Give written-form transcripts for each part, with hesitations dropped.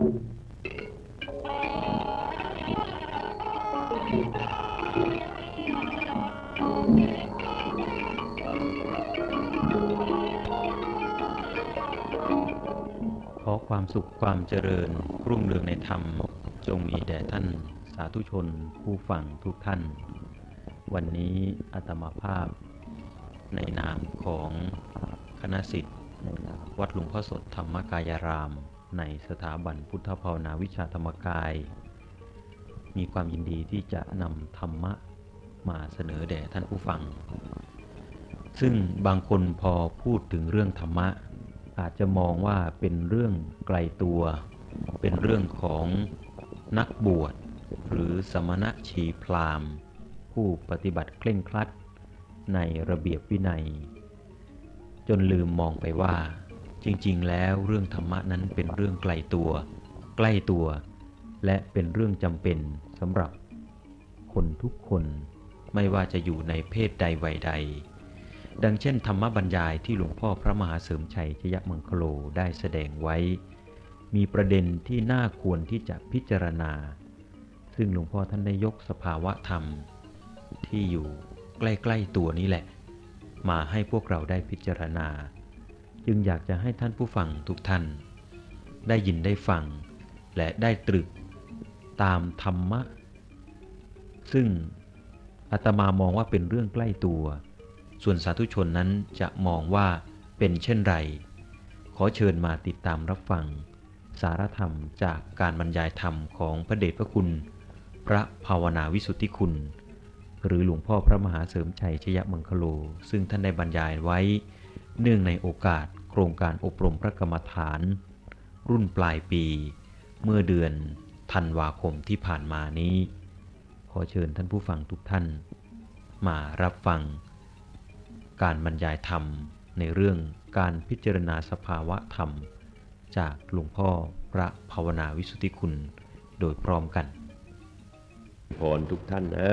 ขอความสุขความเจริญรุ่งเรืองในธรรมจงมีแด่ท่านสาธุชนผู้ฟังทุกท่านวันนี้อาตมาภาพในนามของคณะศิษย์วัดหลวงพ่อสดธรรมกายารามในสถาบันพุทธภาวนาวิชาธรรมกายมีความยินดีที่จะนำธรรมะมาเสนอแด่ท่านผู้ฟังซึ่งบางคนพอพูดถึงเรื่องธรรมะอาจจะมองว่าเป็นเรื่องไกลตัวเป็นเรื่องของนักบวชหรือสมณชีพราหมณ์ผู้ปฏิบัติเคร่งครัดในระเบียบวินัยจนลืมมองไปว่าจริงๆแล้วเรื่องธรรมะนั้นเป็นเรื่องไกลตัวใกล้ตัวและเป็นเรื่องจำเป็นสำหรับคนทุกคนไม่ว่าจะอยู่ในเพศใดวัยใดดังเช่นธรรมบรรยายที่หลวงพ่อพระมหาเสริมชัยชยมังคโลได้แสดงไว้มีประเด็นที่น่าควรที่จะพิจารณาซึ่งหลวงพ่อท่านได้ยกสภาวะธรรมที่อยู่ใกล้ๆตัวนี้แหละมาให้พวกเราได้พิจารณาจึงอยากจะให้ท่านผู้ฟังทุกท่านได้ยินได้ฟังและได้ตรึกตามธรรมะซึ่งอาตมามองว่าเป็นเรื่องใกล้ตัวส่วนสาธุชนนั้นจะมองว่าเป็นเช่นไรขอเชิญมาติดตามรับฟังสารธรรมจากการบรรยายธรรมของพระเดชพระคุณพระภาวนาวิสุทธิคุณหรือหลวงพ่อพระมหาเสริมชัยชยมังคโลซึ่งท่านได้บรรยายไว้เนื่องในโอกาสโครงการอบรมพระกรรมฐานรุ่นปลายปีเมื่อเดือนธันวาคมที่ผ่านมานี้ขอเชิญท่านผู้ฟังทุกท่านมารับฟังการบรรยายธรรมในเรื่องการพิจารณาสภาวะธรรมจากหลวงพ่อพระภาวนาวิสุทธิคุณโดยพร้อมกันพรทุกท่านนะ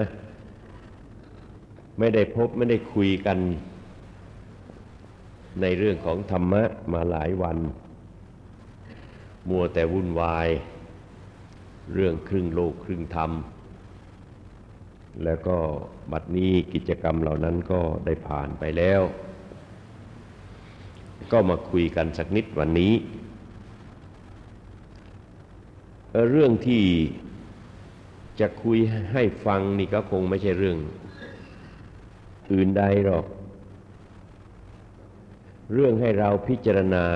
ไม่ได้พบไม่ได้คุยกันในเรื่องของธรรมะมาหลายวันมัวแต่วุ่นวายเรื่องครึ่งโลกครึ่งธรรมแล้วก็บัดนี้กิจกรรมเหล่านั้นก็ได้ผ่านไปแล้วก็มาคุยกันสักนิดวันนี้เรื่องที่จะคุยให้ฟังนี่ก็คงไม่ใช่เรื่องอื่นใดหรอกเรื่องให้เราพิจารณา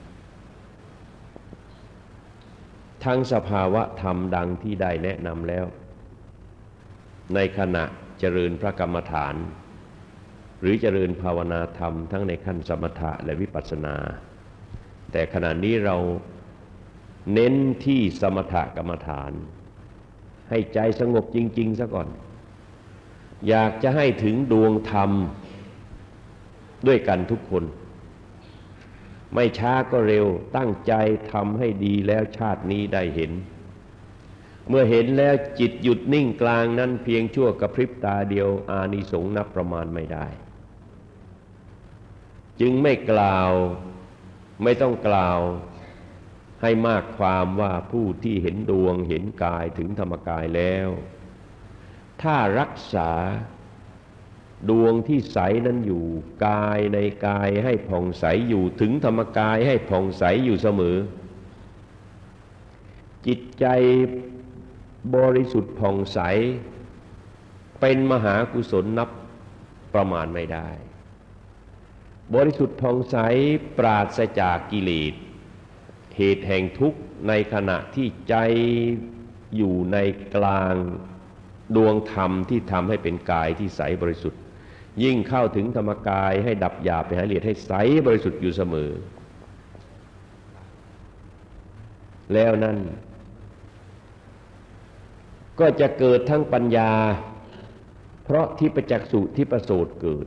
ทั้งสภาวะธรรมดังที่ได้แนะนำแล้วในขณะเจริญพระกรรมฐานหรือเจริญภาวนาธรรมทั้งในขั้นสมถะและวิปัสสนาแต่ขณะนี้เราเน้นที่สมถกรรมฐานให้ใจสงบจริงๆซะก่อนอยากจะให้ถึงดวงธรรมด้วยกันทุกคนไม่ช้าก็เร็วตั้งใจทำให้ดีแล้วชาตินี้ได้เห็นเมื่อเห็นแล้วจิตหยุดนิ่งกลางนั้นเพียงชั่วกระพริบตาเดียวอานิสงส์นับประมาณไม่ได้จึงไม่ต้องกล่าวให้มากความว่าผู้ที่เห็นดวงเห็นกายถึงธรรมกายแล้วถ้ารักษาดวงที่ใสนั้นอยู่กายในกายให้ผ่องใสอยู่ถึงธรรมกายให้ผ่องใสอยู่เสมอจิตใจบริสุทธิ์ผ่องใสเป็นมหากุศลนับประมาณไม่ได้บริสุทธิ์ผ่องใสปราศจากกิเลสเหตุแห่งทุกข์ในขณะที่ใจอยู่ในกลางดวงธรรมที่ทำให้เป็นกายที่ใสบริสุทธิ์ยิ่งเข้าถึงธรรมกายให้ดับหยาบไปหาละเอียดให้ใสบริสุทธิ์อยู่เสมอแล้วนั้นก็จะเกิดทั้งปัญญาเพราะทิพจักษุทิพโสตเกิด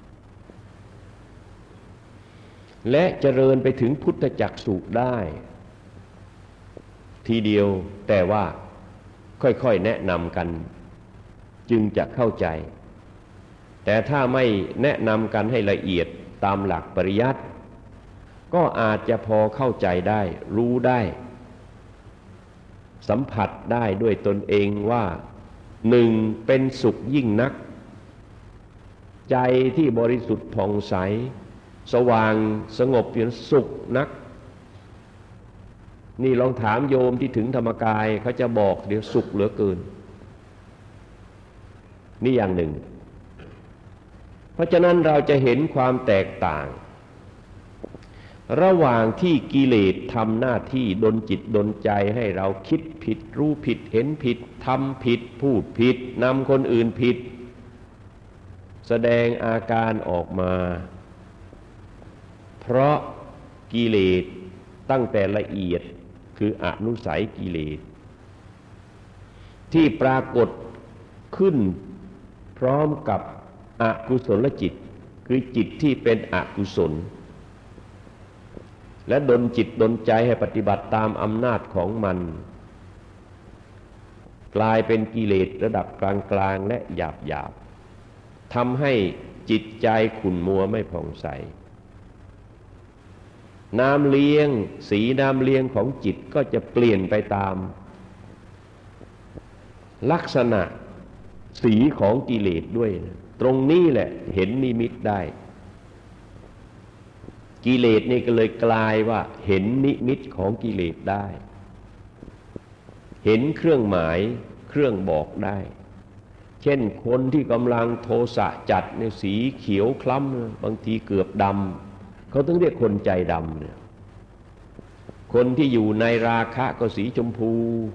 และเจริญไปถึงพุทธจักษุได้ทีเดียวแต่ว่าค่อยๆแนะนำกันจึงจะเข้าใจแต่ถ้าไม่แนะนำกันให้ละเอียดตามหลักปริยัติก็อาจจะพอเข้าใจได้รู้ได้สัมผัสได้ด้วยตนเองว่าหนึ่งเป็นสุขยิ่งนักใจที่บริสุทธิ์ผ่องใสสว่างสงบอยู่สุขนักนี่ลองถามโยมที่ถึงธรรมกายเขาจะบอกเดี๋ยวสุขเหลือเกินนี่อย่างหนึ่งเพราะฉะนั้นเราจะเห็นความแตกต่างระหว่างที่กิเลสทำหน้าที่ดลจิตดลใจให้เราคิดผิดรู้ผิดเห็นผิดทำผิดพูดผิดนำคนอื่นผิดแสดงอาการออกมาเพราะกิเลสตั้งแต่ละเอียดคืออนุสัยกิเลสที่ปรากฏขึ้นพร้อมกับอกุศลจิตคือจิตที่เป็นอกุศลและดลจิตดลใจให้ปฏิบัติตามอำนาจของมันกลายเป็นกิเลสระดับกลางๆและหยาบๆทำให้จิตใจขุ่นมัวไม่ผ่องใสน้ำเลี้ยงสีน้ำเลี้ยงของจิตก็จะเปลี่ยนไปตามลักษณะสีของกิเลสด้วยตรงนี้แหละเห็นนิมิตได้กิเลสนี่ก็เลยกลายว่าเห็นนิมิตของกิเลสได้เห็นเครื่องหมายเครื่องบอกได้เช่นคนที่กำลังโทสะจัดในสีเขียวคล้ำบางทีเกือบดำเขาต้องเรียกคนใจดำเนี่ยคนที่อยู่ในราคะก็สีชมพู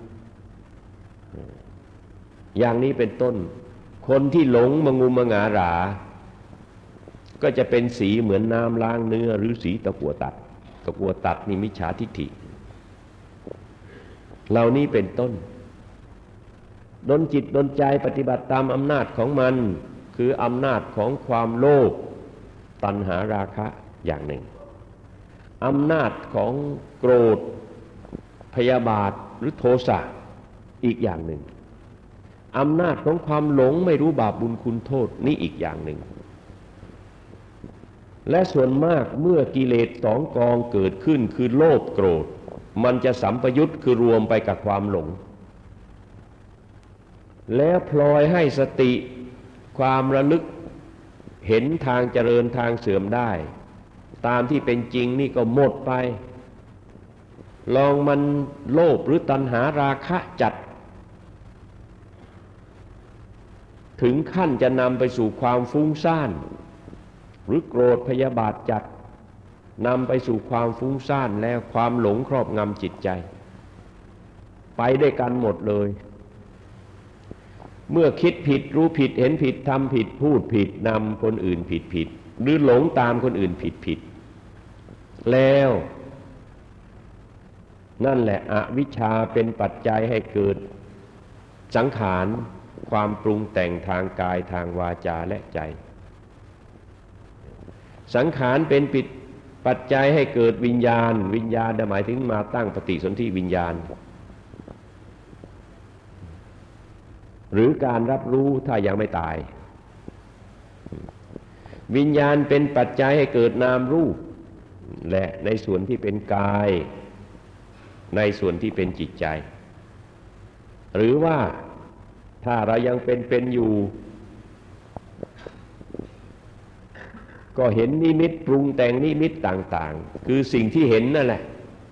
อย่างนี้เป็นต้นคนที่หลงมงุมมงาหราก็จะเป็นสีเหมือนน้ำล้างเนื้อหรือสีตะกั่วตัดตะกั่วตัดนี่มิจฉาทิฏฐิเหล่านี้เป็นต้นดลจิตดลใจปฏิบัติตามอำนาจของมันคืออำนาจของความโลภตัณหาราคะอย่างหนึ่งอำนาจของโกรธพยาบาทหรือโทสะอีกอย่างหนึ่งอำนาจของความหลงไม่รู้บาปบุญคุณโทษนี่อีกอย่างหนึ่งและส่วนมากเมื่อกิเลสสองกองเกิดขึ้นคือโลภโกรธมันจะสัมปยุตคือรวมไปกับความหลงแล้วพลอยให้สติความระลึกเห็นทางเจริญทางเสื่อมได้ตามที่เป็นจริงนี่ก็หมดไปลองมันโลภหรือตัณหาราคะจัดถึงขั้นจะนำไปสู่ความฟุ้งซ่านหรือโกรธพยาบาทจัดนำไปสู่ความฟุ้งซ่านแล้วความหลงครอบงำจิตใจไปด้วยกันหมดเลยเมื่อคิดผิดรู้ผิดเห็นผิดทำผิดพูดผิดนำคนอื่นผิดหรือหลงตามคนอื่นผิดแล้วนั่นแหละอวิชชาเป็นปัจจัยให้เกิดสังขารความปรุงแต่งทางกายทางวาจาและใจสังขารเป็นปัจจัยให้เกิดวิญญาณวิญญาณหมายถึงมาตั้งปฏิสนธิวิญญาณหรือการรับรู้ถ้ายังไม่ตายวิญญาณเป็นปัจจัยให้เกิดนามรูปและในส่วนที่เป็นกายในส่วนที่เป็นจิตใจหรือว่าถ้าเรายังเป็นอยู่ก็เห็นนิมิตปรุงแต่งนิมิตต่างๆคือสิ่งที่เห็นนั่นแหละ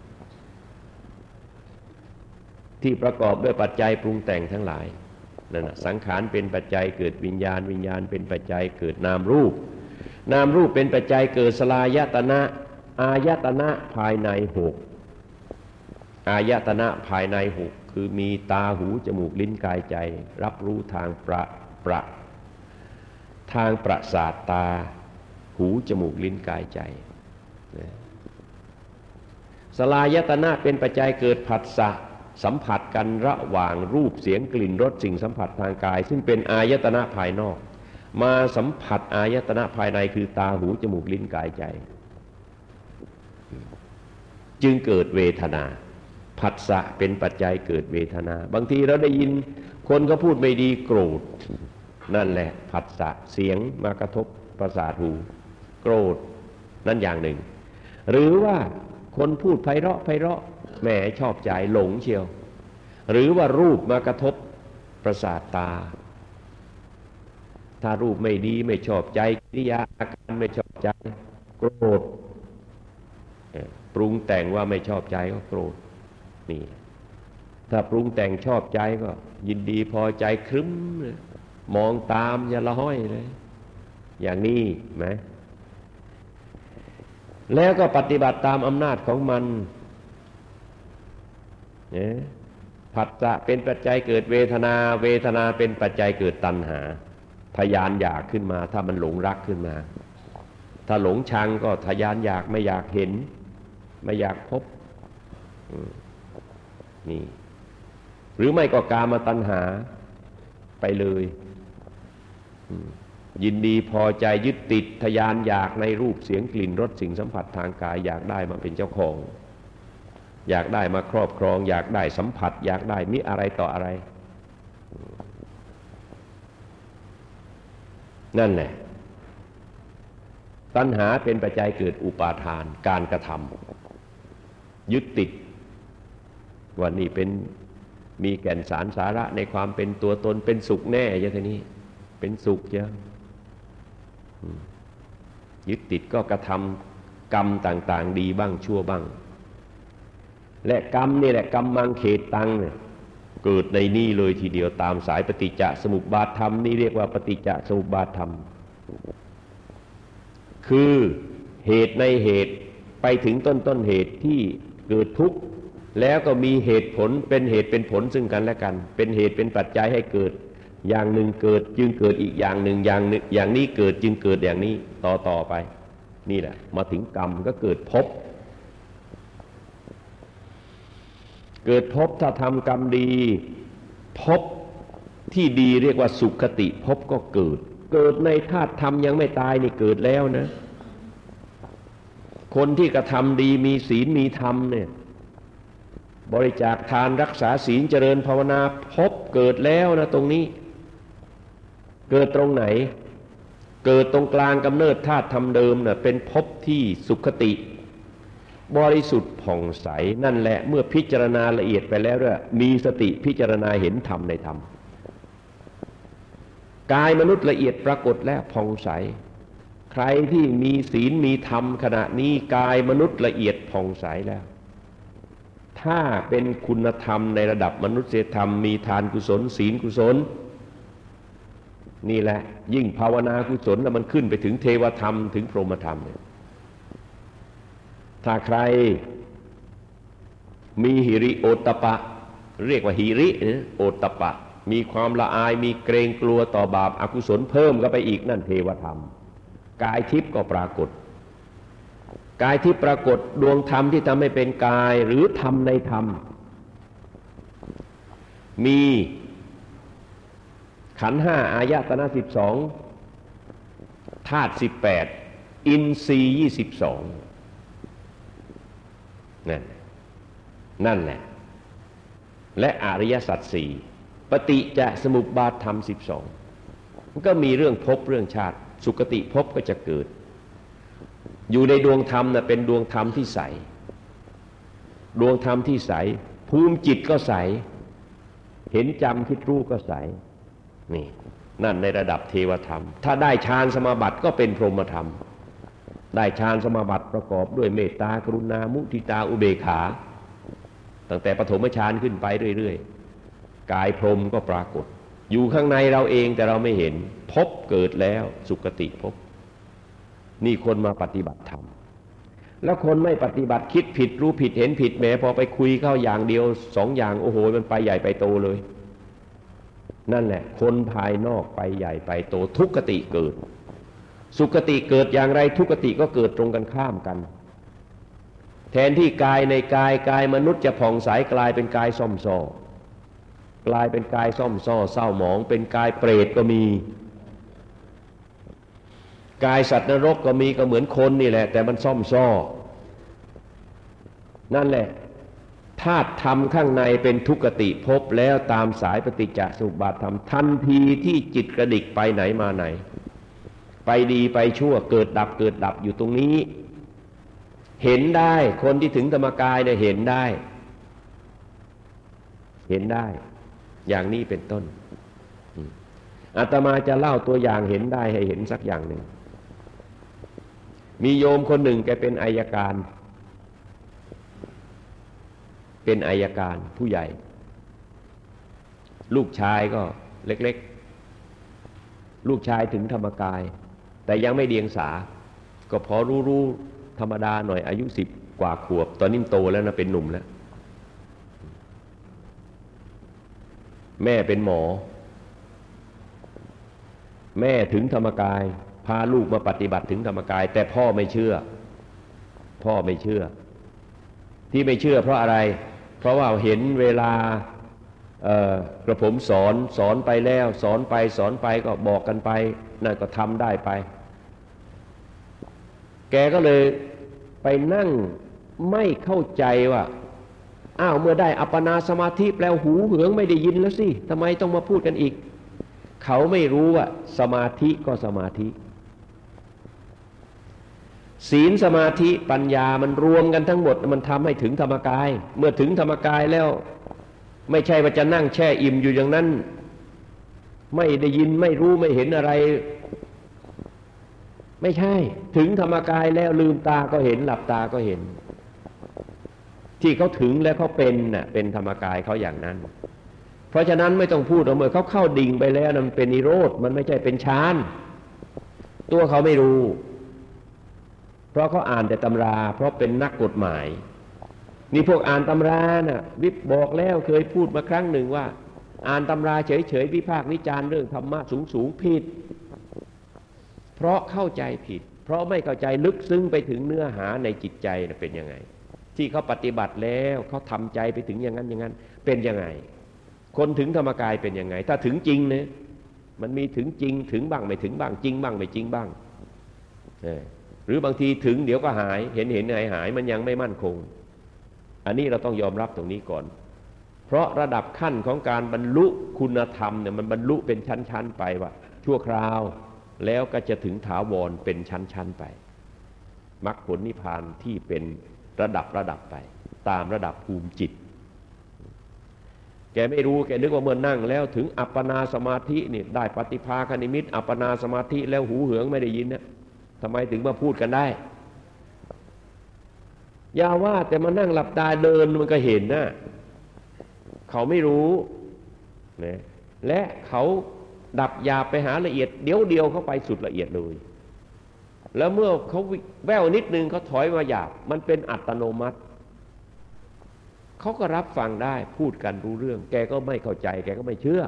ที่ประกอบด้วยปัจจัยปรุงแต่งทั้งหลายนั่นน่ะสังขารเป็นปัจจัยเกิดวิญญาณวิญญาณเป็นปัจจัยเกิดนามรูปนามรูปเป็นปัจจัยเกิดสลายตนะอายตนะภายในหกอายตนะภายในหกคือมีตาหูจมูกลิ้นกายใจรับรู้ทางทางประสาทตาหูจมูกลิ้นกายใจสลายตนะเป็นปัจจัยเกิดผัสสะสัมผัสกันระหว่างรูปเสียงกลิ่นรสสิ่งสัมผัสทางกายซึ่งเป็นอายตนะภายนอกมาสัมผัสอายตนะภายในคือตาหูจมูกลิ้นกายใจจึงเกิดเวทนาผัสสะเป็นปัจจัยเกิดเวทนาบางทีเราได้ยินคนเขาพูดไม่ดีโกรธนั่นแหละผัสสะเสียงมากระทบประสาทหูโกรธนั่นอย่างหนึ่งหรือว่าคนพูดไพเราะแหมชอบใจหลงเชียวหรือว่ารูปมากระทบประสาทตาถ้ารูปไม่ดีไม่ชอบใจกิริยาอาการไม่ชอบใจโกรธปรุงแต่งว่าไม่ชอบใจก็โกรธนี่ถ้าปรุงแต่งชอบใจก็ยินดีพอใจครึ้มมองตามอย่าละห้อยเลยอย่างนี้ไหมแล้วก็ปฏิบัติตามอำนาจของมันผัสสะเป็นปัจจัยเกิดเวทนาเวทนาเป็นปัจจัยเกิดตัณหาทยานอยากขึ้นมาถ้ามันหลงรักขึ้นมาถ้าหลงชังก็ทยานอยากไม่อยากเห็นไม่อยากพบนี่หรือไม่ก็กามตัณหาไปเลยยินดีพอใจยึดติดทยานอยากในรูปเสียงกลิ่นรสสิ่งสัมผัสทางกายอยากได้มาเป็นเจ้าของอยากได้มาครอบครองอยากได้สัมผัสอยากได้มิอะไรต่ออะไรนั่นแหละตัณหาเป็นปัจจัยเกิดอุปาทานการกระทำยึดติดว่านี่เป็นมีแก่นสารสาระในความเป็นตัวตนเป็นสุขแน่อย่างนี้เป็นสุขเยอะยึดติดก็กระทำกรรมต่างๆดีบ้างชั่วบ้างและกรรมนี่แหละกรรมมังเขตังเนี่ยเกิดในนี่เลยทีเดียวตามสายปฏิจจสมุปบาทธรรมนี่เรียกว่าปฏิจจสมุปบาทธรรมคือเหตุในเหตุไปถึงต้นเหตุที่เกิดทุกข์แล้วก็มีเหตุผลเป็นเหตุเป็นผลซึ่งกันและกันเป็นเหตุเป็นปัจจัยให้เกิดอย่างหนึ่งเกิดจึงเกิดอีกอย่างหนึ่งอย่างนี้เกิดจึงเกิดอย่างนี้ต่อไปนี่แหละมาถึงกรรมก็เกิดภพถ้าทำกรรมดีภพที่ดีเรียกว่าสุขติภพก็เกิดในธาตุธรรมยังไม่ตายนี่เกิดแล้วนะคนที่กระทำดีมีศีลมีธรรมเนี่ยบริจาคทานรักษาศีลเจริญภาวนาภพเกิดแล้วนะตรงนี้เกิดตรงไหนเกิดตรงกลางกำเนิดธาตุธรรมเดิมน่ะเป็นภพที่สุขติบริสุทธิ์ผ่องใสนั่นแหละเมื่อพิจารณาละเอียดไปแล้วด้วยมีสติพิจารณาเห็นธรรมในธรรมกายมนุษย์ละเอียดปรากฏแล้วผ่องใสใครที่มีศีลมีธรรมขณะนี้กายมนุษย์ละเอียดผ่องใสแล้วถ้าเป็นคุณธรรมในระดับมนุษยธรรมมีทานกุศลศีลกุศลนี่แหละยิ่งภาวนากุศลแล้วมันขึ้นไปถึงเทวธรรมถึงพรหมธรรมเนี่ยถ้าใครมีหิริโอตตัปปะเรียกว่าหิริโอตตัปปะมีความละอายมีเกรงกลัวต่อบาปอกุศลเพิ่มก็ไปอีกนั่นเทวธรรมกายทิพย์ก็ปรากฏกายที่ปรากฏดวงธรรมที่ทำให้เป็นกายหรือธรรมในธรรมมีขันธ์5อายตนะ12ธาตุ18อินทรีย์22นั่นแหละและอริยสัจ4ปฏิจจสมุปบาทธรรม12มันก็มีเรื่องภพเรื่องชาติสุคติภพก็จะเกิดอยู่ในดวงธรรมน่ะเป็นดวงธรรมที่ใสดวงธรรมที่ใสภูมิจิตก็ใสเห็นจำคิดรู้ก็ใสนี่นั่นในระดับเทวธรรมถ้าได้ฌานสมาบัติก็เป็นพรหมธรรมได้ฌานสมาบัติประกอบด้วยเมตตากรุณามุทิตาอุเบกขาตั้งแต่ปฐมฌานขึ้นไปเรื่อยๆกายพรหมก็ปรากฏอยู่ข้างในเราเองแต่เราไม่เห็นภพเกิดแล้วสุคติภพนี่คนมาปฏิบัติธรรมแล้วคนไม่ปฏิบัติคิดผิดรู้ผิดเห็นผิดแหมพอไปคุยเข้าอย่างเดียว2อย่างโอ้โหมันไปใหญ่ไปโตเลยนั่นแหละคนภายนอกไปใหญ่ไปโตทุกขติเกิดสุคติเกิดอย่างไรทุกขติก็เกิดตรงกันข้ามกันแทนที่กายในกายมนุษย์จะผ่องใสกลายเป็นกายซ่อมซ้อกลายเป็นกายซ่อมซ้อเศร้าหมองเป็นกายเปรตก็มีกายสัตว์นรกก็มีก็เหมือนคนนี่แหละแต่มันซ่อมซ้อนั่นแหละธาตุธรรมข้างในเป็นทุกขติภพแล้วตามสายปฏิจจสมุปบาทธรรมทันทีที่จิตกระดิกไปไหนมาไหนไปดีไปชั่วเกิดดับอยู่ตรงนี้เห็นได้คนที่ถึงธรรมกายเนี่ยเห็นได้เห็นได้อย่างนี้เป็นต้นอาตมาจะเล่าตัวอย่างเห็นได้ให้เห็นสักอย่างหนึ่งมีโยมคนหนึ่งแกเป็นอัยการผู้ใหญ่ลูกชายก็เล็กๆลูกชายถึงธรรมกายแต่ยังไม่เดียงสาก็พอรู้ธรรมดาหน่อยอายุ10 กว่าขวบตอนนี้โตแล้วนะเป็นหนุ่มแล้วแม่เป็นหมอแม่ถึงธรรมกายพาลูกมาปฏิบัติถึงธรรมกายแต่พ่อไม่เชื่อที่ไม่เชื่อเพราะอะไรเพราะว่าเห็นเวลากระผมสอนไปแล้วสอนไปก็บอกกันไปนั่นก็ทำได้ไปแกก็เลยไปนั่งไม่เข้าใจว่าอ้าวเมื่อได้อัปปนาสมาธิแล้วหูเหืองไม่ได้ยินแล้วสิทำไมต้องมาพูดกันอีกเขาไม่รู้ว่าสมาธิก็สมาธิศีลสมาธิปัญญามันรวมกันทั้งหมดมันทำให้ถึงธรรมกายเมื่อถึงธรรมกายแล้วไม่ใช่ว่าจะนั่งแช่อิ่มอยู่อย่างนั้นไม่ได้ยินไม่รู้ไม่เห็นอะไรไม่ใช่ถึงธรรมกายแล้วลืมตาก็เห็นหลับตาก็เห็นที่เขาถึงแล้วเขาเป็นน่ะเป็นธรรมกายเขาอย่างนั้นเพราะฉะนั้นไม่ต้องพูดเมื่อเขาเข้าดิ่งไปแล้วมันเป็นนิโรธมันไม่ใช่เป็นฌานตัวเขาไม่รู้เพราะเขาอ่านแต่ตำราเพราะเป็นนักกฎหมายนี่พวกอ่านตำราน่ะวิบบอกแล้วเคยพูดมาครั้งหนึ่งว่าอ่านตำราเฉยๆวิพากษ์วิจารณ์เรื่องธรรมะสูงผิดเพราะเข้าใจผิดเพราะไม่เข้าใจลึกซึ้งไปถึงเนื้อหาในจิตใจเป็นยังไงที่เขาปฏิบัติแล้วเขาทำใจไปถึงอย่างนั้นเป็นยังไงคนถึงธรรมกายเป็นยังไงถ้าถึงจริงเนี่ยมันมีถึงจริงถึงบ้างไม่ถึงบ้างจริงบ้างไม่จริงบ้างหรือบางทีถึงเดี๋ยวก็หายเห็นหายมันยังไม่มั่นคงอันนี้เราต้องยอมรับตรงนี้ก่อนเพราะระดับขั้นของการบรรลุคุณธรรมเนี่ยมันบรรลุเป็นชั้นๆไปว่าชั่วคราวแล้วก็จะถึงถาวรเป็นชั้นๆไปมรรคผลนิพพานที่เป็นระดับไปตามระดับภูมิจิตแกไม่รู้แกนึกว่าเมื่อนั่งแล้วถึงอัปปนาสมาธินี่ได้ปฏิภาคนิมิตอัปปนาสมาธิแล้วหูเหืองไม่ได้ยินนะทำไมถึงมาพูดกันได้อย่าว่าแต่มานั่งหลับตาเดินมันก็เห็นนะเขาไม่รู้นะและเขาดับหยาบไปหาละเอียดเดี๋ยวเขาไปสุดละเอียดเลยแล้วเมื่อเขาแว่วนิดนึงเขาถอยมาหยาบมันเป็นอัตโนมัติเขาก็รับฟังได้พูดกันรู้เรื่องแกก็ไม่เข้าใจแกก็ไม่เชื่อ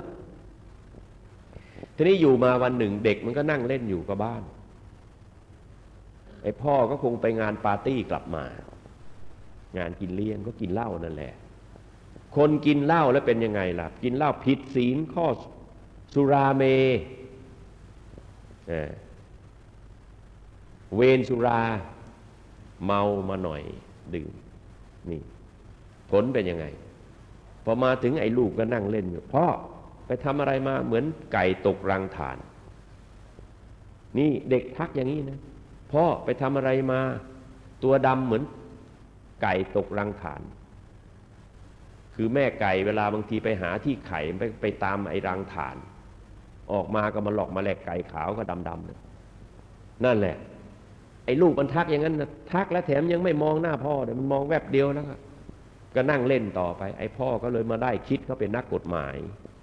ทีนี้อยู่มาวันหนึ่งเด็กมันก็นั่งเล่นอยู่กับบ้านไอ้พ่อก็คงไปงานปาร์ตี้กลับมางานกินเลี้ยงก็กินเหล้านั่นแหละคนกินเหล้าแล้วเป็นยังไงล่ะกินเหล้าผิดศีลข้อสุราเมเวรสุราเมามาหน่อยดื่มนี่ผลเป็นยังไงพอมาถึงไอ้ลูกก็นั่งเล่นอยู่พ่อไปทำอะไรมาเหมือนไก่ตกรังถ่านนี่เด็กทักอย่างนี้นะพ่อไปทำอะไรมาตัวดำเหมือนไก่ตกรังถ่านคือแม่ไก่เวลาบางทีไปหาที่ไข่ไปตามไอ้รังถ่านออกมาก็มาหลอกมาแหลกไก่ขาวก็ดำๆนั่นแหละไอ้ลูกมันทักอย่างนั้นนะทักแล้วแถมยังไม่มองหน้าพ่อเลยมันมองแวบเดียวแล้วก็นั่งเล่นต่อไปไอ้พ่อก็เลยมาได้คิดเขาเป็นนักกฎหมาย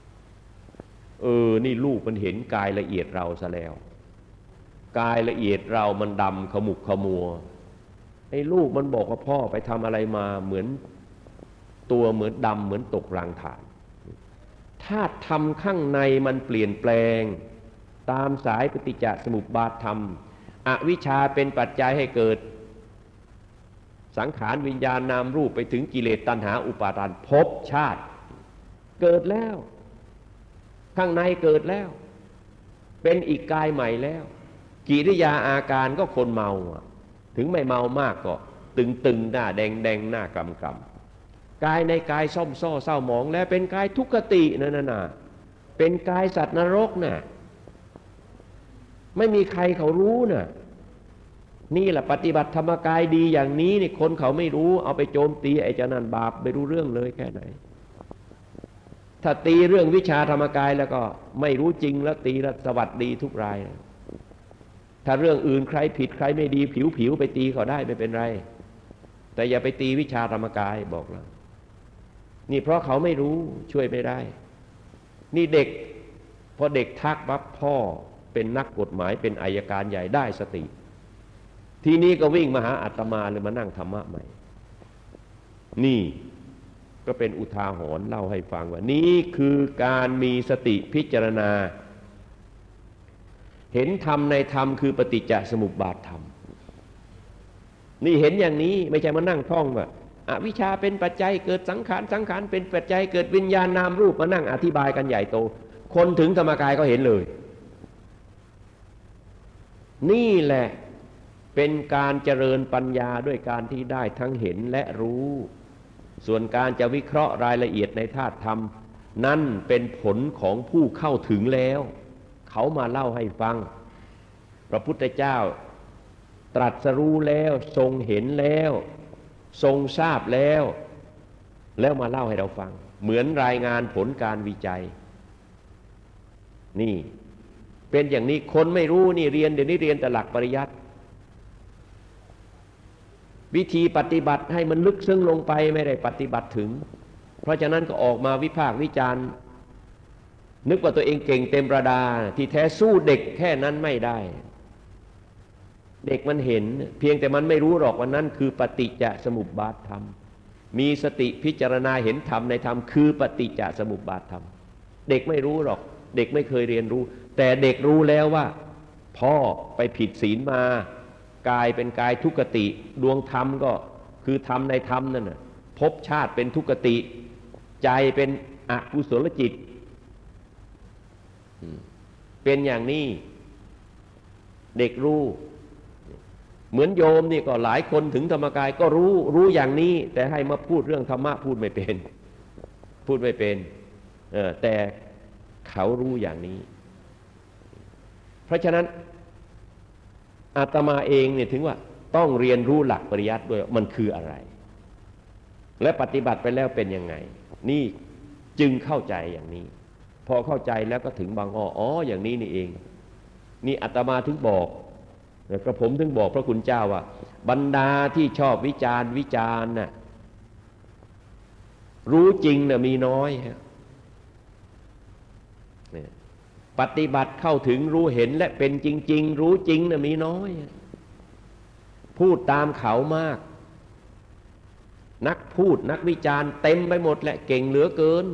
นี่ลูกมันเห็นกายละเอียดเราซะแล้วกายละเอียดเรามันดำขมุกขมัวไอ้ลูกมันบอกว่าพ่อไปทำอะไรมาเหมือนตัวเหมือนดำเหมือนตกรังถ่านถ้าทำข้างในมันเปลี่ยนแปลงตามสายปฏิจจสมุปบาทธรรมอวิชชาเป็นปัจจัยให้เกิดสังขารวิญญาณนามรูปไปถึงกิเลสตัณหาอุปาทานภพชาติเกิดแล้วข้างในเกิดแล้วเป็นอีกกายใหม่แล้วกิริยาอาการก็คนเมาถึงไม่เมามากก็ตึงๆหน้าแดงๆหน้ากำกายในกายซ่อมซ้อเศร้าหมองแล้วเป็นกายทุกขตินั่นน่ะเป็นกายสัตว์นรกน่ะไม่มีใครเขารู้น่ะนี่แหละปฏิบัติธรรมกายดีอย่างนี้นี่คนเขาไม่รู้เอาไปโจมตีไอ้เจ้านั่นบาปไม่รู้เรื่องเลยแค่ไหนถ้าตีเรื่องวิชาธรรมกายแล้วก็ไม่รู้จริงแล้วตีแล้วสวัสดีทุกรายถ้าเรื่องอื่นใครผิดใครไม่ดีผิวไปตีเขาได้ไม่เป็นไรแต่อย่าไปตีวิชาธรรมกายบอกแล้วนี่เพราะเขาไม่รู้ช่วยไม่ได้นี่เด็กพอเด็กทักปั๊บพ่อเป็นนักกฎหมายเป็นอัยการใหญ่ได้สติทีนี้ก็วิ่งมาหาอาตมาเลยมานั่งธรรมะใหม่นี่ก็เป็นอุทาหรณ์เล่าให้ฟังว่านี่คือการมีสติพิจารณาเห็นธรรมในธรรมคือปฏิจจสมุปบาทธรรมนี่เห็นอย่างนี้ไม่ใช่มานั่งท่องว่าอวิชชาเป็นปัจจัยเกิดสังขารสังขารเป็นปัจจัยเกิดวิญญาณนามรูปมานั่งอธิบายกันใหญ่โตคนถึงธรรมกายก็เห็นเลยนี่แหละเป็นการเจริญปัญญาด้วยการที่ได้ทั้งเห็นและรู้ส่วนการจะวิเคราะห์รายละเอียดในธาตุธรรมนั่นเป็นผลของผู้เข้าถึงแล้วเขามาเล่าให้ฟังพระพุทธเจ้าตรัสรู้แล้วทรงเห็นแล้วทรงทราบแล้วมาเล่าให้เราฟังเหมือนรายงานผลการวิจัยนี่เป็นอย่างนี้คนไม่รู้นี่เรียนเดี๋ยวนี้เรียนแต่หลักปริยัติวิธีปฏิบัติให้มันลึกซึ้งลงไปไม่ได้ปฏิบัติถึงเพราะฉะนั้นก็ออกมาวิพากษ์วิจารณ์นึกว่าตัวเองเก่งเต็มประดาที่แท้สู้เด็กแค่นั้นไม่ได้เด็กมันเห็นเพียงแต่มันไม่รู้หรอกว่านั้นคือปฏิจจสมุปบาทธรรมมีสติพิจารณาเห็นธรรมในธรรมคือปฏิจจสมุปบาทธรรมเด็กไม่รู้หรอกเด็กไม่เคยเรียนรู้แต่เด็กรู้แล้วว่าพ่อไปผิดศีลมากายเป็นกายทุกขติดวงธรรมก็คือธรรมในธรรมนั่นน่ะภพชาติเป็นทุกขติใจเป็นอกุศลจิตเป็นอย่างนี้เด็กรู้เหมือนโยมนี่ก็หลายคนถึงธรรมกายก็รู้อย่างนี้แต่ให้มาพูดเรื่องธรรมะพูดไม่เป็นแต่เขารู้อย่างนี้เพราะฉะนั้นอาตมาเองเนี่ยถึงว่าต้องเรียนรู้หลักปริยัติด้วยมันคืออะไรและปฏิบัติไปแล้วเป็นยังไงนี่จึงเข้าใจอย่างนี้พอเข้าใจแล้วก็ถึงบางอ้ออย่างนี้นี่เองนี่อาตมาถึงบอกกระผมถึงบอกพระคุณเจ้าว่าบรรดาที่ชอบวิจารณ์น่ะรู้จริงน่ะมีน้อยฮะปฏิบัติเข้าถึงรู้เห็นและเป็นจริงๆรู้จริงน่ะมีน้อยพูดตามเขามากนักพูดนักวิจารณ์เต็มไปหมดแหละเก่งเหลือเกิน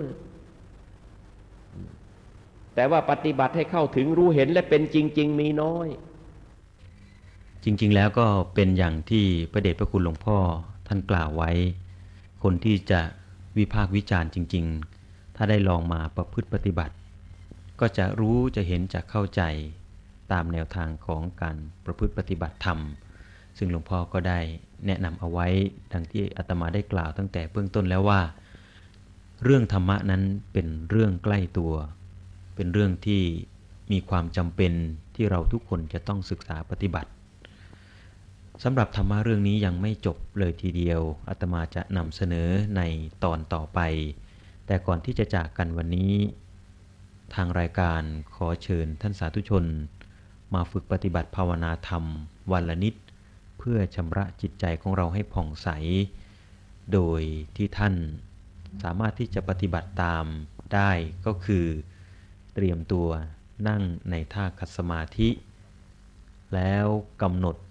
แต่ว่าปฏิบัติให้เข้าถึงรู้เห็นและเป็นจริงๆมีน้อยจริงๆแล้วก็เป็นอย่างที่พระเดชพระคุณหลวงพ่อท่านกล่าวไว้คนที่จะวิพากษ์วิจารณ์จริงๆถ้าได้ลองมาประพฤติปฏิบัติก็จะรู้จะเห็นจะเข้าใจตามแนวทางของการประพฤติปฏิบัติธรรมซึ่งหลวงพ่อก็ได้แนะนำเอาไว้ดังที่อาตมาได้กล่าวตั้งแต่เบื้องต้นแล้วว่าเรื่องธรรมะนั้นเป็นเรื่องใกล้ตัวเป็นเรื่องที่มีความจำเป็นที่เราทุกคนจะต้องศึกษาปฏิบัติสำหรับธรรมะเรื่องนี้ยังไม่จบเลยทีเดียวอาตมาจะนำเสนอในตอนต่อไปแต่ก่อนที่จะจากกันวันนี้ทางรายการขอเชิญท่านสาธุชนมาฝึกปฏิบัติภาวนาธรรมวันละนิดเพื่อชำระจิตใจของเราให้ผ่องใสโดยที่ท่านสามารถที่จะปฏิบัติตามได้ก็คือเตรียมตัวนั่งในท่าขัดสมาธิแล้วกำหนด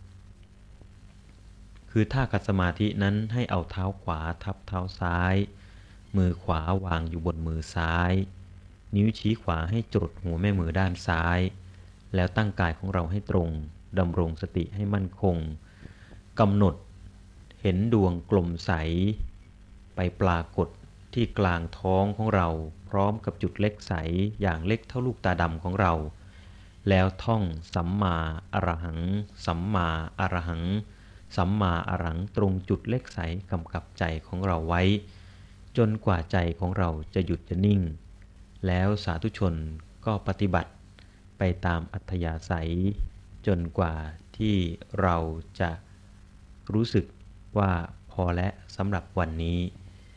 คือท่าขัดสมาธินั้นให้เอาเท้าขวาทับเท้าซ้ายมือขวาวางอยู่บนมือซ้ายนิ้วชี้ขวาให้จรดหัวแม่มือด้านซ้ายแล้วตั้งกายของเราให้ตรงดำรงสติให้มั่นคงกำหนดเห็นดวงกลมใสไปปรากฏที่กลางท้องของเราพร้อมกับจุดเล็กใสอย่างเล็กเท่าลูกตาดำของเราแล้วท่องสัมมาอรหังสัมมาอรหังสัมมาอรหังตรงจุดเล็กใสกำกับใจของเราไว้จนกว่าใจของเราจะหยุดจะนิ่งแล้วสาธุชนก็ปฏิบัติไปตามอัธยาศัยจนกว่าที่เราจะรู้สึกว่าพอแล้วสำหรับวันนี้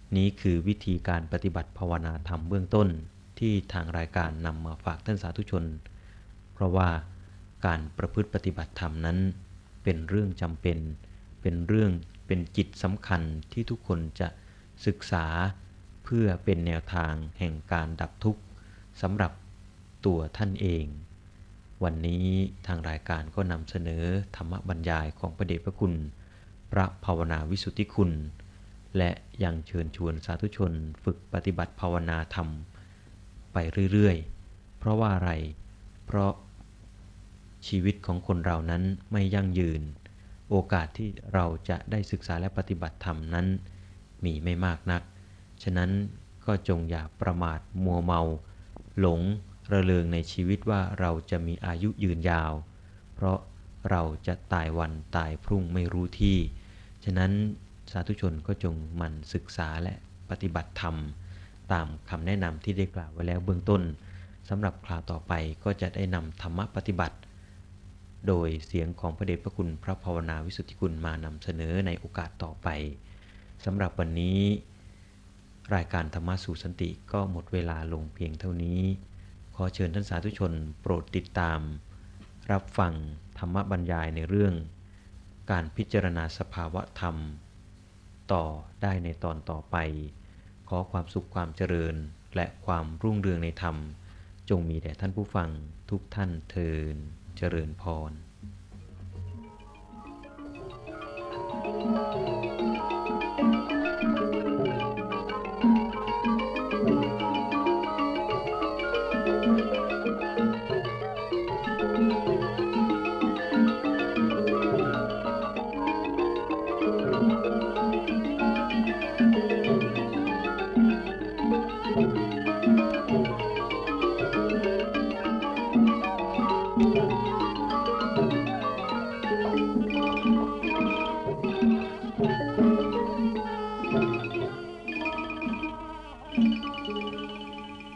นี้คือวิธีการปฏิบัติภาวนาธรรมเบื้องต้นที่ทางรายการนำมาฝากท่านสาธุชนเพราะว่าการประพฤติปฏิบัติธรรมนั้นเป็นเรื่องจำเป็นเป็นกิจสำคัญที่ทุกคนจะศึกษาเพื่อเป็นแนวทางแห่งการดับทุกข์สำหรับตัวท่านเองวันนี้ทางรายการก็นำเสนอธรรมบรรยายของพระเดชพระคุณพระภาวนาวิสุทธิคุณและยังเชิญชวนสาธุชนฝึกปฏิบัติภาวนาธรรมไปเรื่อยๆเพราะว่าอะไรเพราะชีวิตของคนเรานั้นไม่ยั่งยืนโอกาสที่เราจะได้ศึกษาและปฏิบัติธรรมนั้นมีไม่มากนักฉะนั้นก็จงอย่าประมาทมัวเมาหลงระเริงในชีวิตว่าเราจะมีอายุยืนยาวเพราะเราจะตายวันตายพรุ่งไม่รู้ที่ฉะนั้นสาธุชนก็จงหมั่นศึกษาและปฏิบัติธรรมตามคำแนะนำที่ได้กล่าวไว้แล้วเบื้องต้นสำหรับคราวต่อไปก็จะได้นำธรรมปฏิบัติโดยเสียงของพระเดชพระคุณพระภาวนาวิสุทธิคุณมานำเสนอในโอกาสต่อไปสำหรับวันนี้รายการธรรมะสู่สันติก็หมดเวลาลงเพียงเท่านี้ขอเชิญท่านสาธุชนโปรดติดตามรับฟังธรรมบรรยายในเรื่องการพิจารณาสภาวะธรรมต่อได้ในตอนต่อไปขอความสุขความเจริญและความรุ่งเรืองในธรรมจงมีแด่ท่านผู้ฟังทุกท่านเทอญเจริญพร